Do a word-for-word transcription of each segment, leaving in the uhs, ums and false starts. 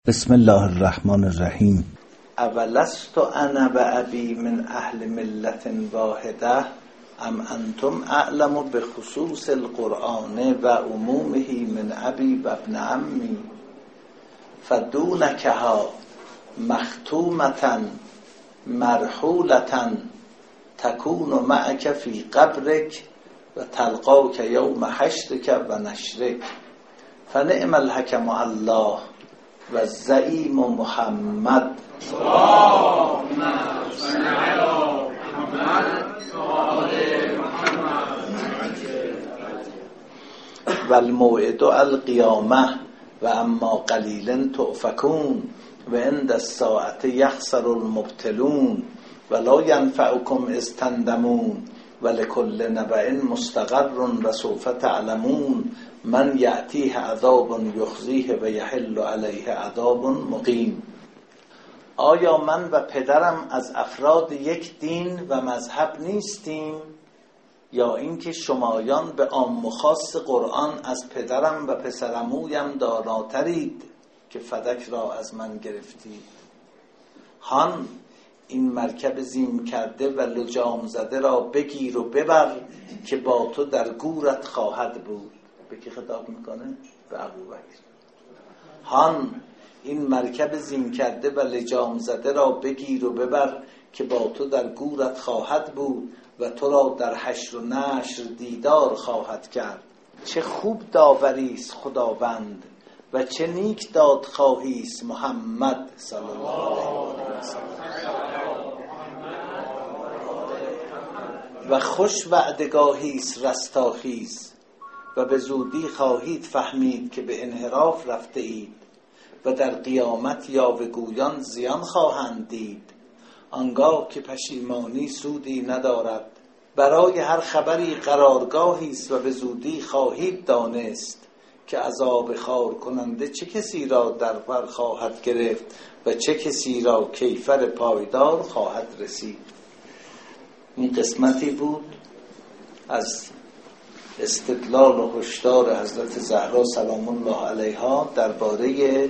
بسم الله الرحمن الرحیم. اولست انا و ابی من اهل ملت واحده ام انتم اعلم بخصوص القرآن و عمومه من ابی و ابن عمی فدونکها مختومتا مرحولتا تکون معک فی قبرک و تلقاک یوم حشرک و نشرک فنعم الحکم الله و الزعیم محمد. اللهم صل علی محمد و آل محمد. و الموعد القیامه و اما قلیل تؤفکون و عند الساعة یخسر المبطلون و لا ینفعکم اذ تندمون و لکل نبأ مستقر و سوف تعلمون من یأتیه عذاب یخزیه و یحل علیه عذاب مقیم. آیا من و پدرم از افراد یک دین و مذهب نیستیم، یا اینکه شمایان به عام و خاص قرآن از پدرم و پسرعمویم داناترید که فدک را از من گرفتید؟ هان این مرکب زیم کرده و لجام زده را بگیر و ببر که با تو در گورت خواهد بود. به کی خطاب میکنه؟ به ابوبکر. هان این مرکب زیم کرده و لجام زده را بگیر و ببر که با تو در گورت خواهد بود و تو را در حشر و نشر دیدار خواهد کرد. چه خوب داوریست خداوند و چه نیک داد خواهیست محمد صلی الله علیه و سلم. و خوش وعدگاهیست رستاخیز و به زودی خواهید فهمید که به انحراف رفته اید و در قیامت یاوه‌گویان زیان خواهند دید، آنگاه که پشیمانی سودی ندارد. برای هر خبری قرارگاهیست و به زودی خواهید دانست که عذاب خار کننده چه کسی را در بر خواهد گرفت و چه کسی را کیفر پایدار خواهد رسید. این قسمتی بود از استدلال و هشدار حضرت زهرا سلام الله علیها درباره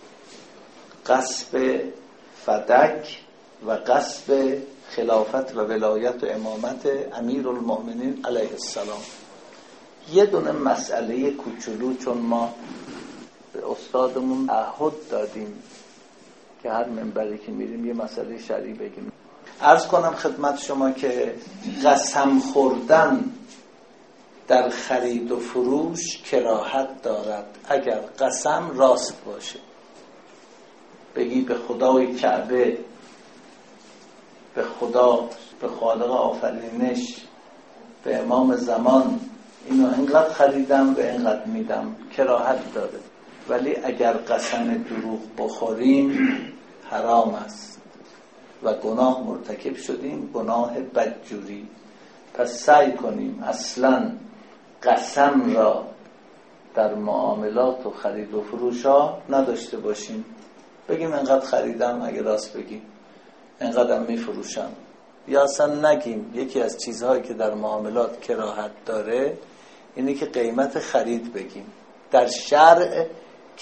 غصب فدک و غصب خلافت و ولایت و امامت امیرالمؤمنین علیه السلام. یه دونه مسئله کوچولو، چون ما به استادمون تعهد دادیم که هر منبری که میریم یه مسئله شرعی بگیم. عرض کنم خدمت شما که قسم خوردن در خرید و فروش کراهت دارد اگر قسم راست باشه. بگی به خدای کعبه، به خدا، به خالق آفرینش، به امام زمان اینو اینقدر خریدم و اینقدر میدم، کراهت داره. ولی اگر قسم دروغ بخوریم حرام است و گناه مرتکب شدیم، گناه بدجوری. پس سعی کنیم اصلاً قسم را در معاملات و خرید و فروش ها نداشته باشیم. بگیم انقدر خریدم، اگه راست بگیم انقدر میفروشم. یا اصلا نگیم. یکی از چیزهایی که در معاملات کراهت داره اینه که قیمت خرید بگیم. در شرع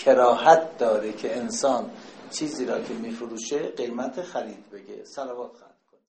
کراهت داره که انسان چیزی را که میفروشه قیمت خرید بگه. صلوات خرید.